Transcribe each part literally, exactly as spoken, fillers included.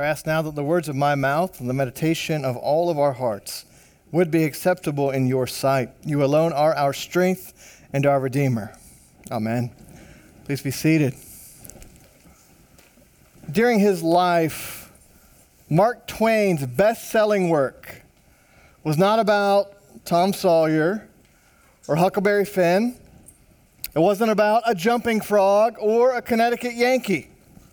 I ask now that the words of my mouth and the meditation of all of our hearts would be acceptable in your sight. You alone are our strength and our Redeemer. Amen. Please be seated. During his life, Mark Twain's best-selling work was not about Tom Sawyer or Huckleberry Finn. It wasn't about a jumping frog or a Connecticut Yankee.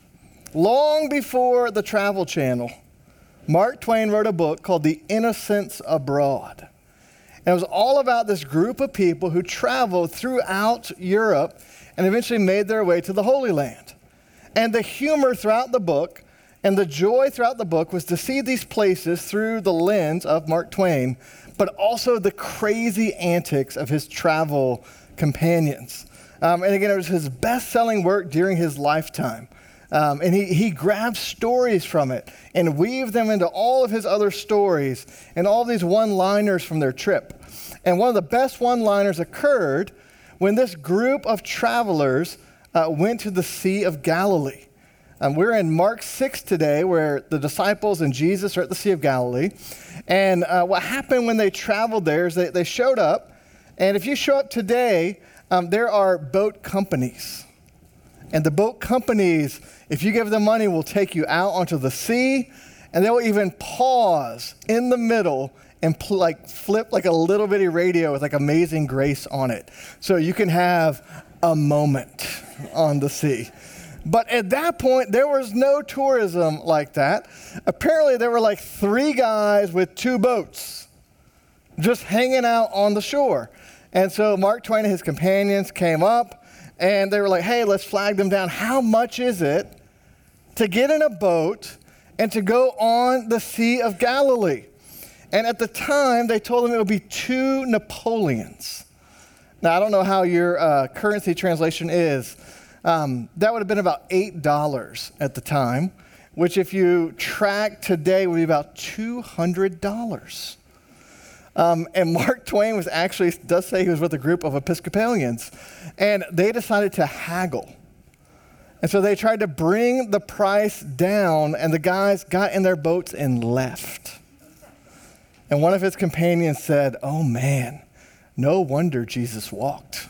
Long before the Travel Channel, Mark Twain wrote a book called The Innocents Abroad. And it was all about this group of people who traveled throughout Europe and eventually made their way to the Holy Land. And the humor throughout the book and the joy throughout the book was to see these places through the lens of Mark Twain, but also the crazy antics of his travel companions. Um, and again, it was his best-selling work during his lifetime. Um, and he, he grabbed stories from it and weaved them into all of his other stories and all these one-liners from their trip. And one of the best one-liners occurred when this group of travelers uh, went to the Sea of Galilee. Um, we're in Mark six today, where the disciples and Jesus are at the Sea of Galilee. And uh, what happened when they traveled there is they, they showed up. And if you show up today, um, there are boat companies. And the boat companies, if you give them money, will take you out onto the sea, and they will even pause in the middle and pl- like flip like a little bitty radio with like Amazing Grace on it, so you can have a moment on the sea. But at that point, there was no tourism like that. Apparently, there were like three guys with two boats just hanging out on the shore. And so Mark Twain and his companions came up, and they were like, hey, let's flag them down. How much is it to get in a boat and to go on the Sea of Galilee? And at the time, they told them it would be two Napoleons. Now, I don't know how your uh, currency translation is. Um, that would have been about eight dollars at the time, which if you track today would be about two hundred dollars. Um, and Mark Twain was actually, does say he was with a group of Episcopalians, and they decided to haggle. And so they tried to bring the price down, and the guys got in their boats and left. And one of his companions said, oh man, no wonder Jesus walked.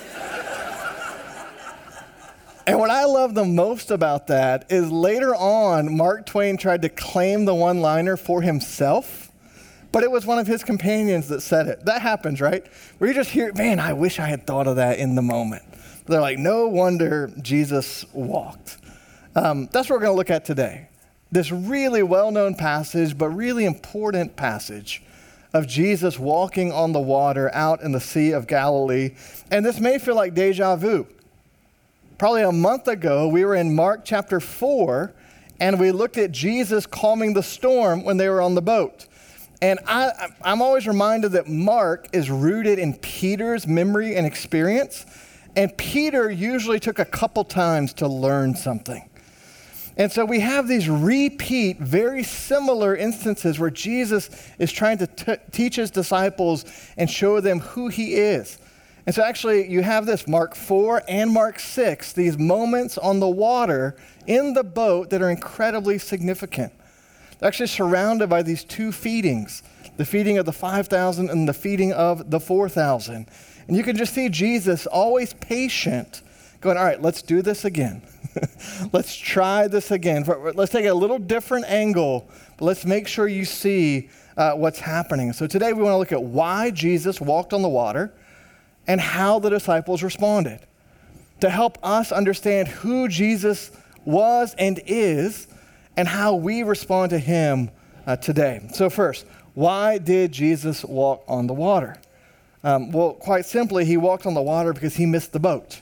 And what I love the most about that is later on, Mark Twain tried to claim the one-liner for himself, but it was one of his companions that said it. That happens, right? Where you just hear, man, I wish I had thought of that in the moment. They're like, no wonder Jesus walked. Um, that's what we're going to look at today. This really well-known passage, but really important passage of Jesus walking on the water out in the Sea of Galilee. And this may feel like deja vu. Probably a month ago, we were in Mark chapter four, and we looked at Jesus calming the storm when they were on the boat. And I, I'm always reminded that Mark is rooted in Peter's memory and experience, and Peter usually took a couple times to learn something. And so we have these repeat, very similar instances where Jesus is trying to t- teach his disciples and show them who he is. And so actually you have this, Mark four and Mark six, these moments on the water in the boat that are incredibly significant. They're actually surrounded by these two feedings, the feeding of the five thousand and the feeding of the four thousand. And you can just see Jesus always patient, going, all right, let's do this again. Let's try this again. Let's take a little different angle, but let's make sure you see uh, what's happening. So today we want to look at why Jesus walked on the water and how the disciples responded, to help us understand who Jesus was and is and how we respond to him uh, today. So first, why did Jesus walk on the water? Um, well, quite simply, he walked on the water because he missed the boat.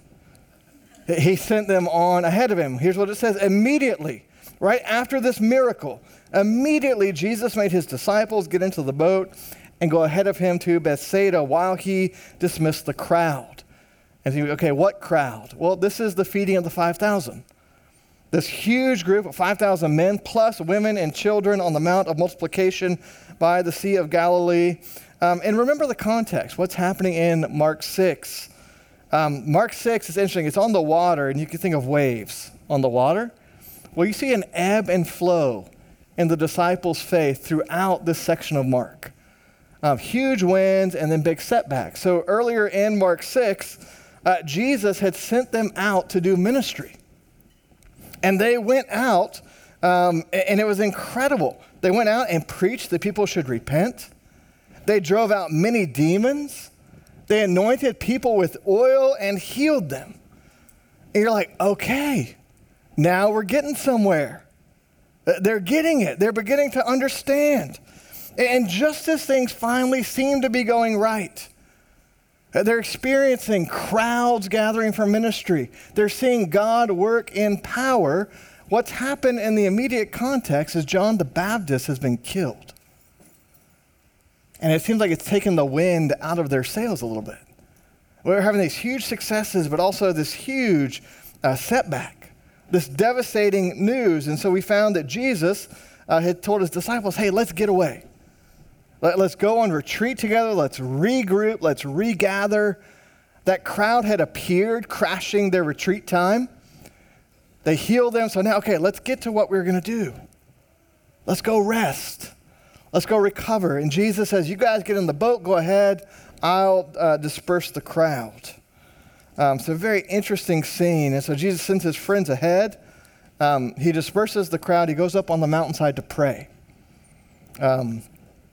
He sent them on ahead of him. Here's what it says. Immediately, right after this miracle, immediately Jesus made his disciples get into the boat and go ahead of him to Bethsaida while he dismissed the crowd. And you, okay, what crowd? Well, this is the feeding of the five thousand. This huge group of five thousand men plus women and children on the Mount of Multiplication by the Sea of Galilee. Um, and remember the context. What's happening in Mark six? Um, Mark six is interesting. It's on the water, and you can think of waves on the water. Well, you see an ebb and flow in the disciples' faith throughout this section of Mark. Um, huge wins and then big setbacks. So earlier in Mark six, uh, Jesus had sent them out to do ministry. And they went out, um, and it was incredible. They went out and preached that people should repent. They drove out many demons. They anointed people with oil and healed them. And you're like, okay, now we're getting somewhere. They're getting it. They're beginning to understand. And just as things finally seem to be going right, they're experiencing crowds gathering for ministry. They're seeing God work in power. What's happened in the immediate context is John the Baptist has been killed. And it seems like it's taken the wind out of their sails a little bit. We're having these huge successes, but also this huge uh, setback, this devastating news. And so we found that Jesus uh, had told his disciples, hey, let's get away. Let, let's go on retreat together. Let's regroup. Let's regather. That crowd had appeared, crashing their retreat time. They healed them. So now, okay, let's get to what we're going to do. Let's go rest. Let's go recover. And Jesus says, you guys get in the boat. Go ahead. I'll uh, disperse the crowd. Um, it's a very interesting scene. And so Jesus sends his friends ahead. Um, he disperses the crowd. He goes up on the mountainside to pray. Um,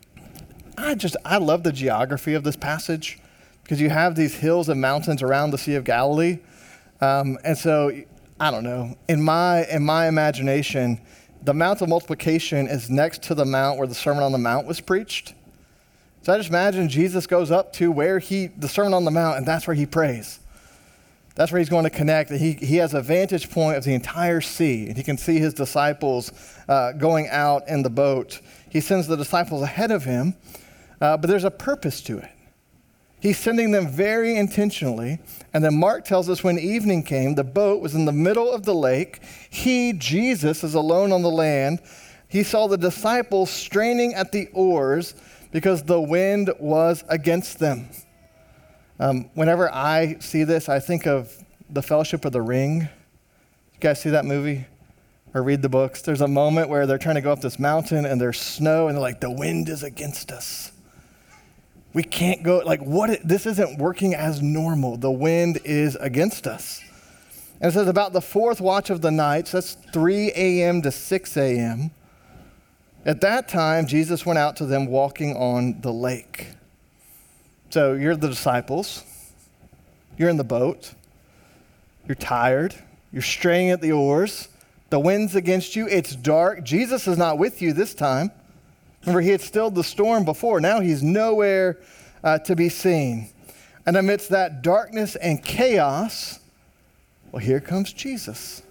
I just, I love the geography of this passage because you have these hills and mountains around the Sea of Galilee. Um, and so, I don't know, in my, in my imagination, the Mount of Multiplication is next to the mount where the Sermon on the Mount was preached. So I just imagine Jesus goes up to where he, the Sermon on the Mount, and that's where he prays. That's where he's going to connect. And he, he has a vantage point of the entire sea, and he can see his disciples uh, going out in the boat. He sends the disciples ahead of him, uh, but there's a purpose to it. He's sending them very intentionally. And then Mark tells us when evening came, the boat was in the middle of the lake. He, Jesus, is alone on the land. He saw the disciples straining at the oars because the wind was against them. Um, whenever I see this, I think of the Fellowship of the Ring. You guys see that movie or read the books? There's a moment where they're trying to go up this mountain and there's snow and they're like, the wind is against us. We can't go, like, what? It, this isn't working as normal. The wind is against us. And it says about the fourth watch of the night, so that's three a.m. to six a.m. At that time, Jesus went out to them walking on the lake. So you're the disciples. You're in the boat. You're tired. You're straining at the oars. The wind's against you. It's dark. Jesus is not with you this time. Remember, he had stilled the storm before. Now he's nowhere uh, to be seen. And amidst that darkness and chaos, well, here comes Jesus,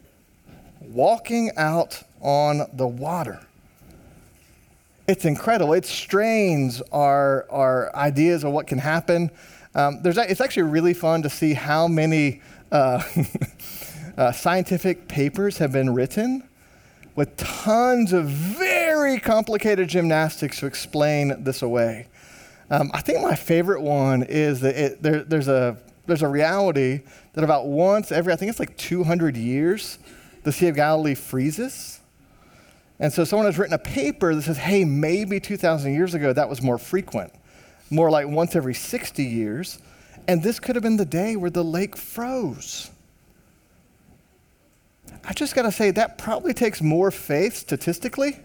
walking out on the water. It's incredible. It strains our, our ideas of what can happen. Um, there's, it's actually really fun to see how many uh, uh, scientific papers have been written with tons of very complicated gymnastics to explain this away. Um, I think my favorite one is that it, there, there's a there's a reality that about once every, I think it's like two hundred years, the Sea of Galilee freezes. And so someone has written a paper that says, hey, maybe two thousand years ago that was more frequent, more like once every sixty years. And this could have been the day where the lake froze. I just got to say, that probably takes more faith statistically.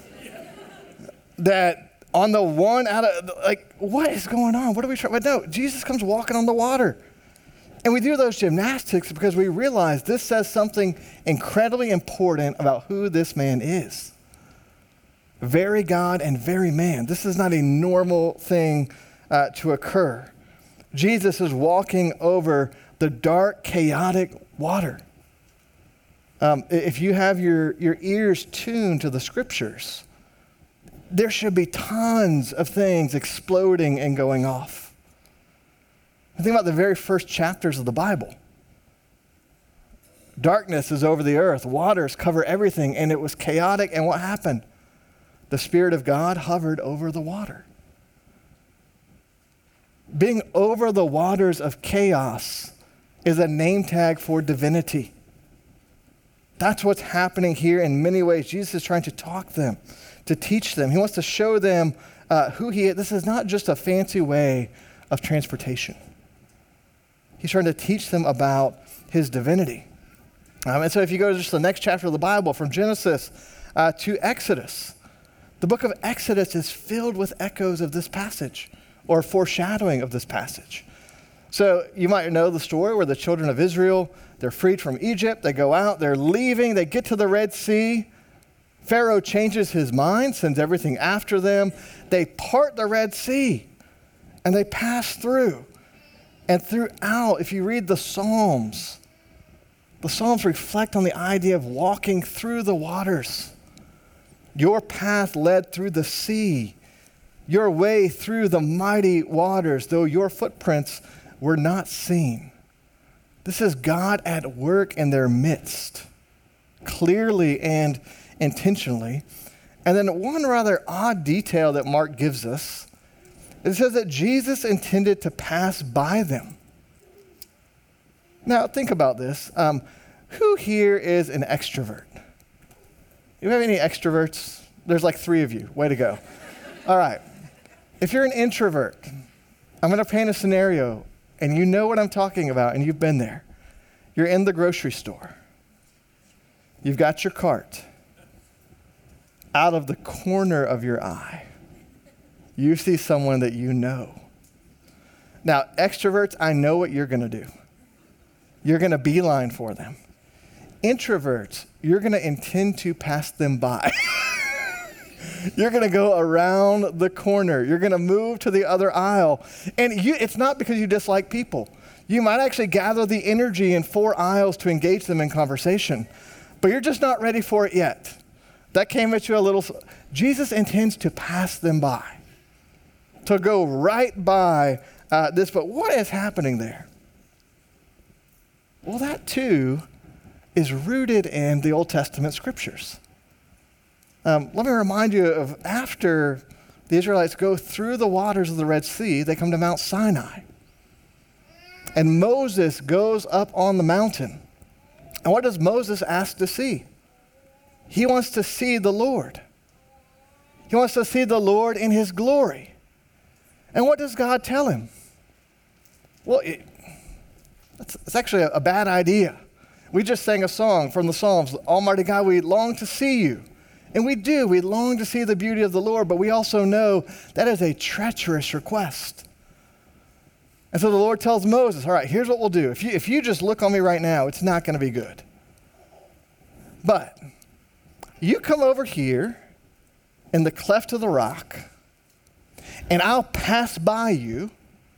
That on the one out of, like, what is going on? What are we trying? But no, Jesus comes walking on the water. And we do those gymnastics because we realize this says something incredibly important about who this man is. Very God and very man. This is not a normal thing uh, to occur. Jesus is walking over the dark, chaotic water. Um, if you have your, your ears tuned to the scriptures, there should be tons of things exploding and going off. Think about the very first chapters of the Bible. Darkness is over the earth. Waters cover everything, and it was chaotic. And what happened? The Spirit of God hovered over the water. Being over the waters of chaos is a name tag for divinity. That's what's happening here in many ways. Jesus is trying to talk them, to teach them. He wants to show them uh, who he is. This is not just a fancy way of transportation. He's trying to teach them about his divinity. Um, and so if you go to just the next chapter of the Bible, from Genesis uh, to Exodus, the book of Exodus is filled with echoes of this passage or foreshadowing of this passage. So you might know the story where the children of Israel, they're freed from Egypt, they go out, they're leaving, they get to the Red Sea. Pharaoh changes his mind, sends everything after them. They part the Red Sea and they pass through. And throughout, if you read the Psalms, the Psalms reflect on the idea of walking through the waters. Your path led through the sea, your way through the mighty waters, though your footprints were not seen. This is God at work in their midst, clearly and intentionally. And then one rather odd detail that Mark gives us, it says that Jesus intended to pass by them. Now, think about this. Um, who here is an extrovert? You have any extroverts? There's like three of you. Way to go. All right. If you're an introvert, I'm going to paint a scenario, and you know what I'm talking about, and you've been there. You're in the grocery store. You've got your cart. Out of the corner of your eye, you see someone that you know. Now, extroverts, I know what you're going to do. You're going to beeline for them. Introverts, you're going to intend to pass them by. You're going to go around the corner. You're going to move to the other aisle. And you, it's not because you dislike people. You might actually gather the energy in four aisles to engage them in conversation, but you're just not ready for it yet. That came at you a little. Jesus intends to pass them by, to go right by uh, this. But what is happening there? Well, that too is rooted in the Old Testament scriptures. Um, let me remind you of after the Israelites go through the waters of the Red Sea, they come to Mount Sinai. And Moses goes up on the mountain. And what does Moses ask to see? He wants to see the Lord. He wants to see the Lord in his glory. And what does God tell him? Well, it, it's, it's actually a, a bad idea. We just sang a song from the Psalms, Almighty God, we long to see you. And we do, we long to see the beauty of the Lord, but we also know that is a treacherous request. And so the Lord tells Moses, all right, here's what we'll do. If you, if you just look on me right now, it's not going to be good. But you come over here in the cleft of the rock, and I'll pass by you,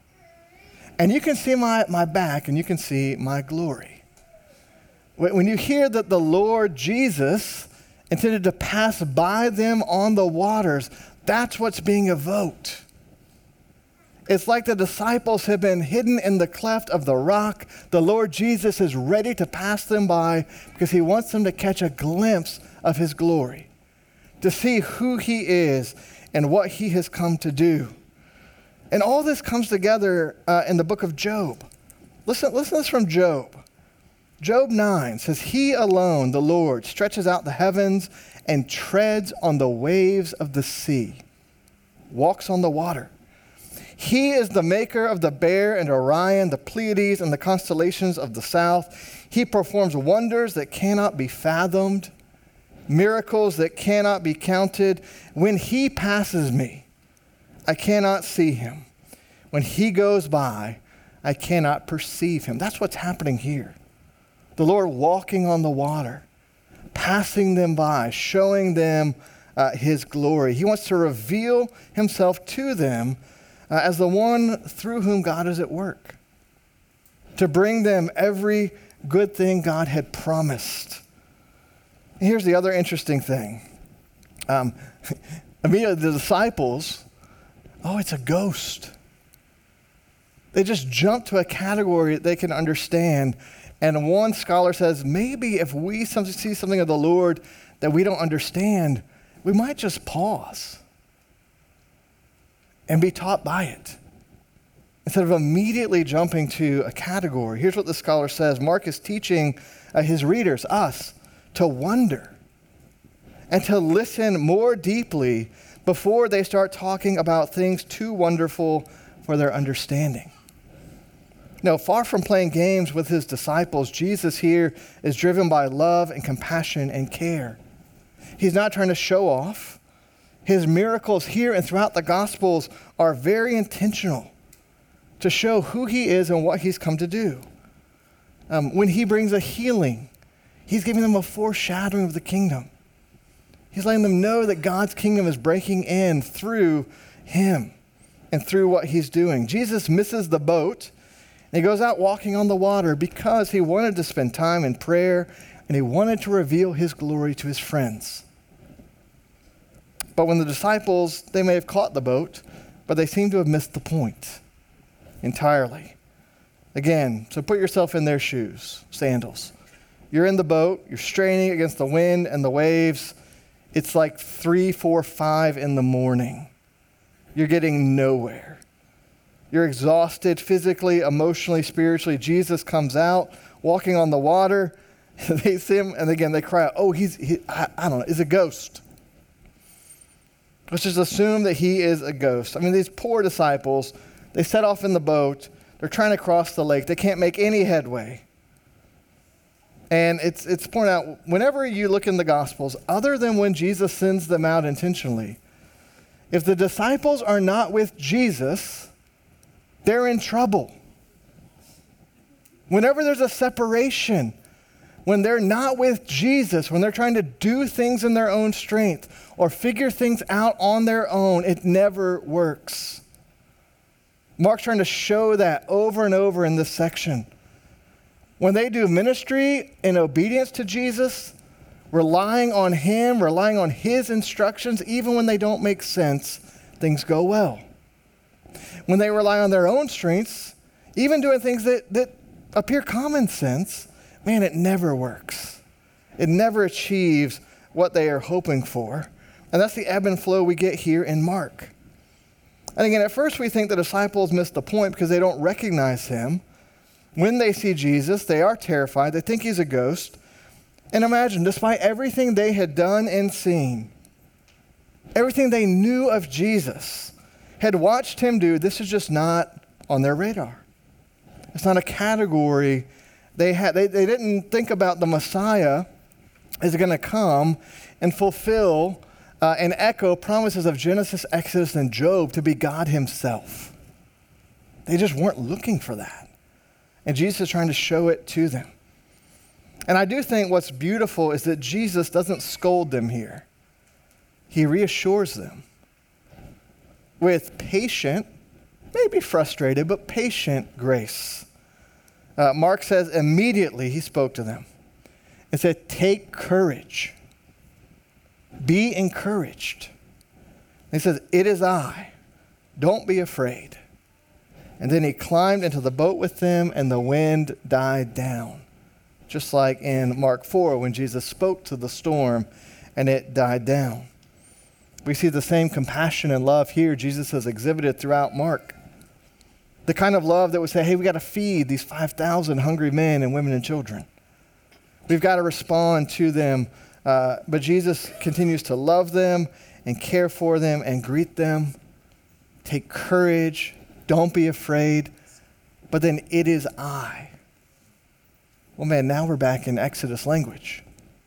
and you can see my, my back, and you can see my glory. When you hear that the Lord Jesus intended to pass by them on the waters, that's what's being evoked. It's like the disciples have been hidden in the cleft of the rock. The Lord Jesus is ready to pass them by because he wants them to catch a glimpse of his glory, to see who he is and what he has come to do. And all this comes together uh, in the book of Job. Listen, listen to this from Job. Job nine says, he alone, the Lord, stretches out the heavens and treads on the waves of the sea, walks on the water. He is the maker of the Bear and Orion, the Pleiades and the constellations of the south. He performs wonders that cannot be fathomed, miracles that cannot be counted. When he passes me, I cannot see him. When he goes by, I cannot perceive him. That's what's happening here. The Lord walking on the water, passing them by, showing them uh, his glory. He wants to reveal himself to them uh, as the one through whom God is at work, to bring them every good thing God had promised. And here's the other interesting thing. Um, immediately the disciples, oh, it's a ghost. They just jump to a category that they can understand. And one scholar says, maybe if we see something of the Lord that we don't understand, we might just pause and be taught by it, instead of immediately jumping to a category. Here's what the scholar says. Mark is teaching uh, his readers, us, to wonder and to listen more deeply before they start talking about things too wonderful for their understanding. No, far from playing games with his disciples, Jesus here is driven by love and compassion and care. He's not trying to show off. His miracles here and throughout the Gospels are very intentional to show who he is and what he's come to do. Um, when he brings a healing, he's giving them a foreshadowing of the kingdom. He's letting them know that God's kingdom is breaking in through him and through what he's doing. Jesus misses the boat, and he goes out walking on the water because he wanted to spend time in prayer and he wanted to reveal his glory to his friends. But when the disciples, they may have caught the boat, but they seem to have missed the point entirely. Again, so put yourself in their shoes, sandals. You're in the boat, you're straining against the wind and the waves. It's like three, four, five in the morning. You're getting nowhere. You're exhausted physically, emotionally, spiritually. Jesus comes out, walking on the water. They see him, and again, they cry out, oh, he's, he, I, I don't know, he's a ghost. Let's just assume that he is a ghost. I mean, these poor disciples, they set off in the boat. They're trying to cross the lake. They can't make any headway. And it's it's pointed out, whenever you look in the Gospels, other than when Jesus sends them out intentionally, if the disciples are not with Jesus, they're in trouble. Whenever there's a separation, when they're not with Jesus, when they're trying to do things in their own strength or figure things out on their own, it never works. Mark's trying to show that over and over in this section. When they do ministry in obedience to Jesus, relying on him, relying on his instructions, even when they don't make sense, things go well. When they rely on their own strengths, even doing things that, that appear common sense, man, it never works. It never achieves what they are hoping for. And that's the ebb and flow we get here in Mark. And again, at first we think the disciples missed the point because they don't recognize him. When they see Jesus, they are terrified. They think he's a ghost. And imagine, despite everything they had done and seen, everything they knew of Jesus, had watched him do, this is just not on their radar. It's not a category they had. They, they didn't think about the Messiah is going to come and fulfill uh, and echo promises of Genesis, Exodus, and Job to be God himself. They just weren't looking for that. And Jesus is trying to show it to them. And I do think what's beautiful is that Jesus doesn't scold them here. He reassures them with patient, maybe frustrated, but patient grace. Uh, Mark says immediately he spoke to them and said, take courage. Be encouraged. And he says, it is I. Don't be afraid. And then he climbed into the boat with them and the wind died down. Just like in Mark four when Jesus spoke to the storm and it died down. We see the same compassion and love here Jesus has exhibited throughout Mark. The kind of love that would say, hey, we got to feed these five thousand hungry men and women and children. We've got to respond to them. Uh, but Jesus continues to love them and care for them and greet them. Take courage. Don't be afraid. But then it is I. Well, man, now we're back in Exodus language.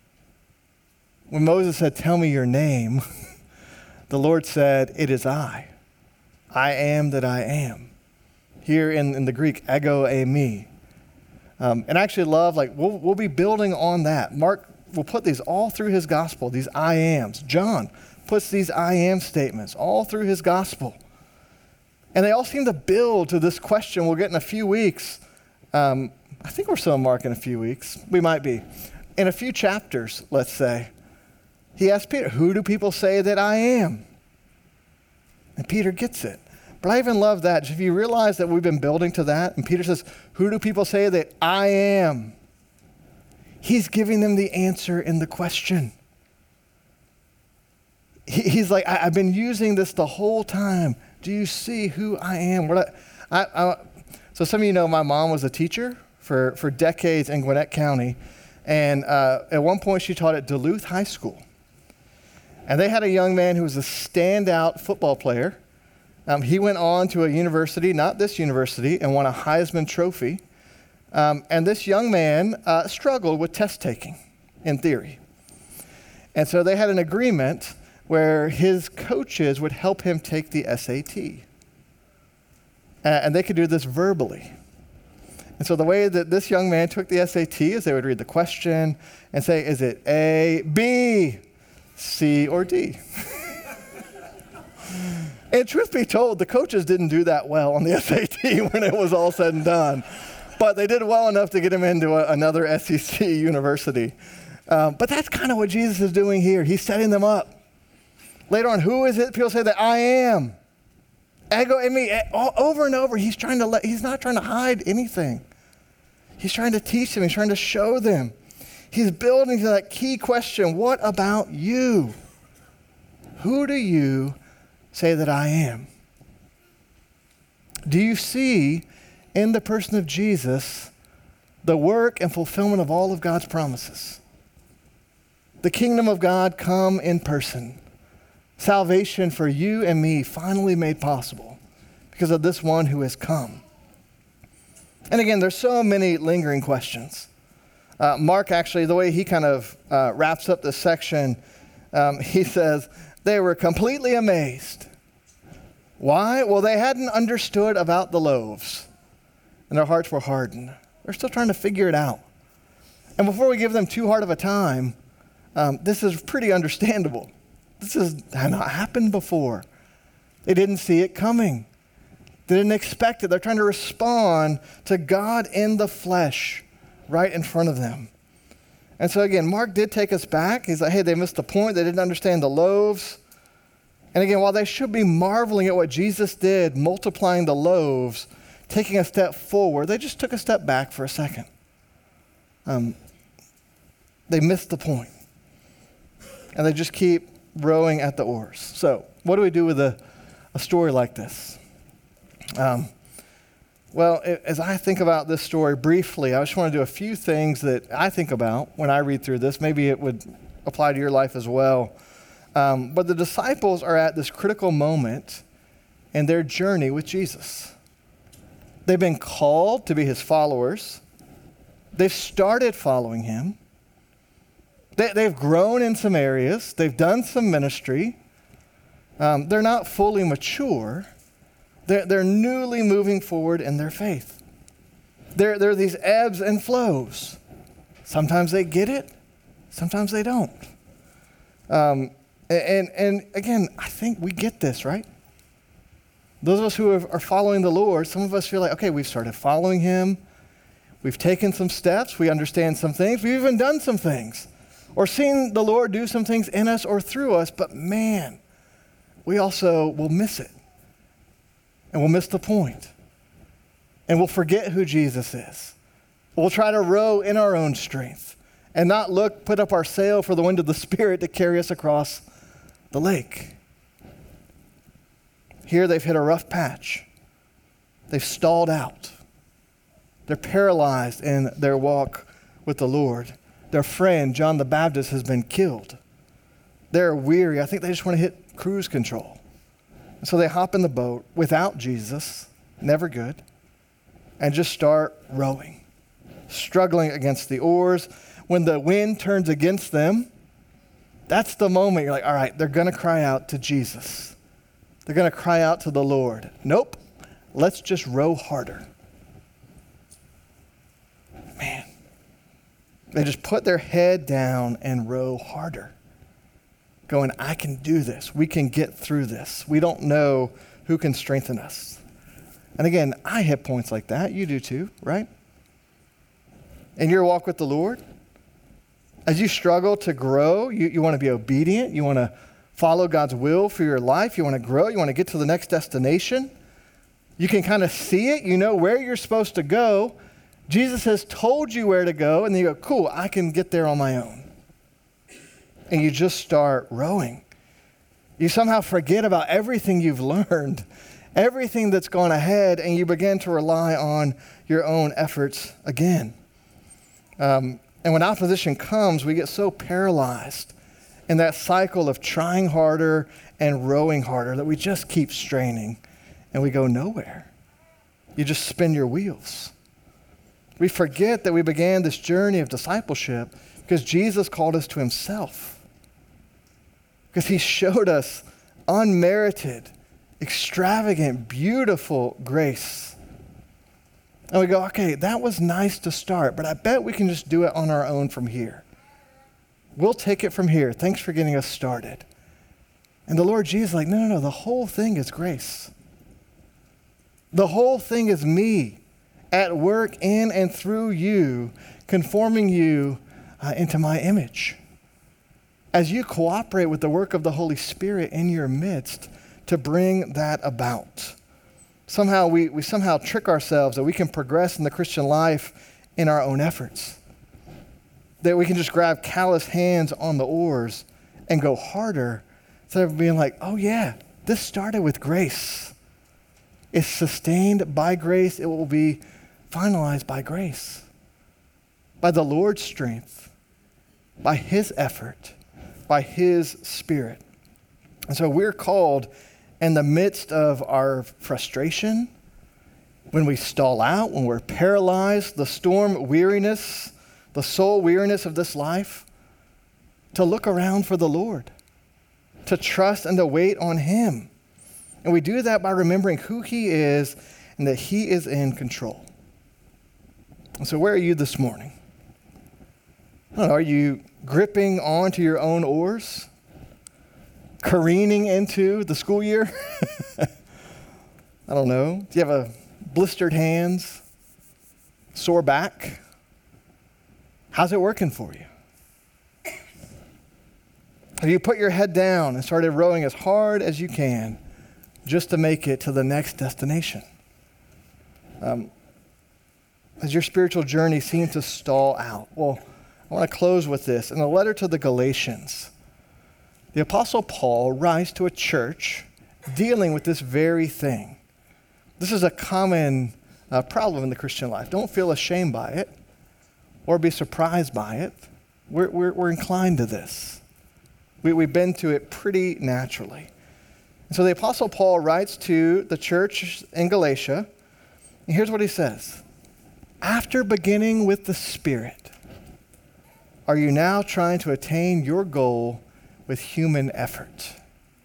When Moses said, tell me your name, the Lord said, it is I. I am that I am. Here in, in the Greek, ego eimi. Um, and I actually love, like, we'll, we'll be building on that. Mark will put these all through his gospel, these I ams. John puts these I am statements all through his gospel. And they all seem to build to this question we'll get in a few weeks. Um, I think we're still in Mark in a few weeks. We might be. In a few chapters, let's say. He asked Peter, who do people say that I am? And Peter gets it. But I even love that. If you realize that we've been building to that, and Peter says, who do people say that I am? He's giving them the answer in the question. He's like, I, I've been using this the whole time. Do you see who I am? What I, I, I, so some of you know my mom was a teacher for, for decades in Gwinnett County. And uh, at one point, she taught at Duluth High School. And they had a young man who was a standout football player. Um, he went on to a university, not this university, and won a Heisman Trophy. Um, and this young man uh, struggled with test taking in theory. And so they had an agreement where his coaches would help him take the S A T. Uh, and they could do this verbally. And so the way that this young man took the S A T is they would read the question and say, is it A, B, C, or D? And truth be told, the coaches didn't do that well on the S A T when it was all said and done. But they did well enough to get him into a, another S E C university. Um, but that's kind of what Jesus is doing here. He's setting them up. Later on, who is it? People say that I am. Ego, I mean, all, over and over, he's trying to let, he's not trying to hide anything. He's trying to teach them. He's trying to show them. He's building to that key question, what about you? Who do you say that I am? Do you see in the person of Jesus the work and fulfillment of all of God's promises? The kingdom of God come in person. Salvation for you and me finally made possible because of this one who has come. And again, there's so many lingering questions. Uh, Mark actually, the way he kind of uh, wraps up this section, um, he says, they were completely amazed. Why? Well, they hadn't understood about the loaves, and their hearts were hardened. They're still trying to figure it out. And before we give them too hard of a time, um, this is pretty understandable. This has not happened before. They didn't see it coming. They didn't expect it. They're trying to respond to God in the flesh right in front of them. And so again, Mark did take us back. He's like, hey, they missed the point. They didn't understand the loaves. And again, while they should be marveling at what Jesus did, multiplying the loaves, taking a step forward, they just took a step back for a second. Um, they missed the point. And they just keep rowing at the oars. So what do we do with a, a story like this? Um, well, as I think about this story briefly, I just want to do a few things that I think about when I read through this. Maybe it would apply to your life as well. Um, but the disciples are at this critical moment in their journey with Jesus. They've been called to be his followers. They've started following him. They, they've grown in some areas. They've done some ministry. Um, they're not fully mature. They're, they're newly moving forward in their faith. There, there are these ebbs and flows. Sometimes they get it. Sometimes they don't. Um, and, and again, I think we get this, right? Those of us who are following the Lord, some of us feel like, okay, we've started following him. We've taken some steps. We understand some things. We've even done some things. Or seen the Lord do some things in us or through us. But man, we also will miss it. And we'll miss the point. And we'll forget who Jesus is. We'll try to row in our own strength and not look, put up our sail for the wind of the Spirit to carry us across the lake. Here they've hit a rough patch. They've stalled out. They're paralyzed in their walk with the Lord. Their friend, John the Baptist, has been killed. They're weary. I think they just want to hit cruise control. And so they hop in the boat without Jesus, never good, and just start rowing, struggling against the oars. When the wind turns against them, that's the moment you're like, all right, they're going to cry out to Jesus. They're going to cry out to the Lord. Nope, let's just row harder. Man, they just put their head down and row harder, going, I can do this. We can get through this. We don't know who can strengthen us. And again, I hit points like that. You do too, right? In your walk with the Lord, as you struggle to grow, you, you want to be obedient. You want to follow God's will for your life. You want to grow. You want to get to the next destination. You can kind of see it. You know where you're supposed to go. Jesus has told you where to go, and then you go, cool, I can get there on my own. And you just start rowing. You somehow forget about everything you've learned, everything that's gone ahead, and you begin to rely on your own efforts again. Um, And when opposition comes, we get so paralyzed in that cycle of trying harder and rowing harder that we just keep straining and we go nowhere. You just spin your wheels. We forget that we began this journey of discipleship because Jesus called us to himself. Because he showed us unmerited, extravagant, beautiful grace. And we go, okay, that was nice to start, but I bet we can just do it on our own from here. We'll take it from here. Thanks for getting us started. And the Lord Jesus is like, no, no, no, the whole thing is grace. The whole thing is me at work in and through you, conforming you uh, into my image. As you cooperate with the work of the Holy Spirit in your midst to bring that about. Somehow we, we somehow trick ourselves that we can progress in the Christian life in our own efforts. That we can just grab callous hands on the oars and go harder instead of being like, oh yeah, this started with grace. It's sustained by grace. It will be finalized by grace. By the Lord's strength, by his effort, by his Spirit. And so we're called in the midst of our frustration, when we stall out, when we're paralyzed, the storm weariness, the soul weariness of this life, to look around for the Lord, to trust and to wait on him. And we do that by remembering who he is and that he is in control. And so where are you this morning? I don't know, are you gripping onto your own oars? Careening into the school year? I don't know. Do you have a blistered hands? Sore back? How's it working for you? Have you put your head down and started rowing as hard as you can just to make it to the next destination? Um, has your spiritual journey seemed to stall out? Well, I want to close with this. In the letter to the Galatians, the Apostle Paul writes to a church dealing with this very thing. This is a common uh, problem in the Christian life. Don't feel ashamed by it or be surprised by it. We're, we're, we're inclined to this. We, we've been to it pretty naturally. And so the Apostle Paul writes to the church in Galatia, and here's what he says. After beginning with the Spirit, are you now trying to attain your goal with human effort?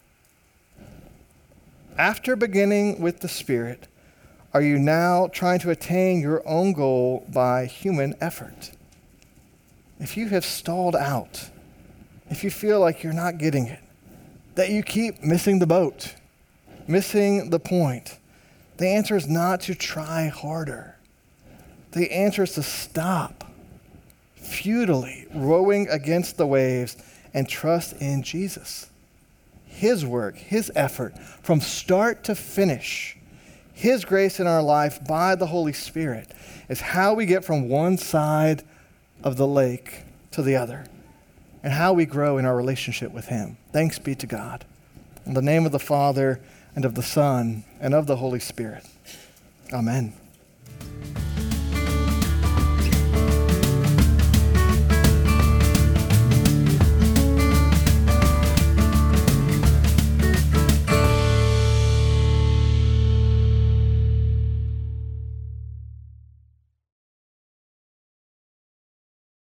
After beginning with the Spirit, are you now trying to attain your own goal by human effort? If you have stalled out, if you feel like you're not getting it, that you keep missing the boat, missing the point, the answer is not to try harder. The answer is to stop futilely rowing against the waves and trust in Jesus. His work, his effort, from start to finish, his grace in our life by the Holy Spirit is how we get from one side of the lake to the other and how we grow in our relationship with him. Thanks be to God. In the name of the Father and of the Son and of the Holy Spirit. Amen.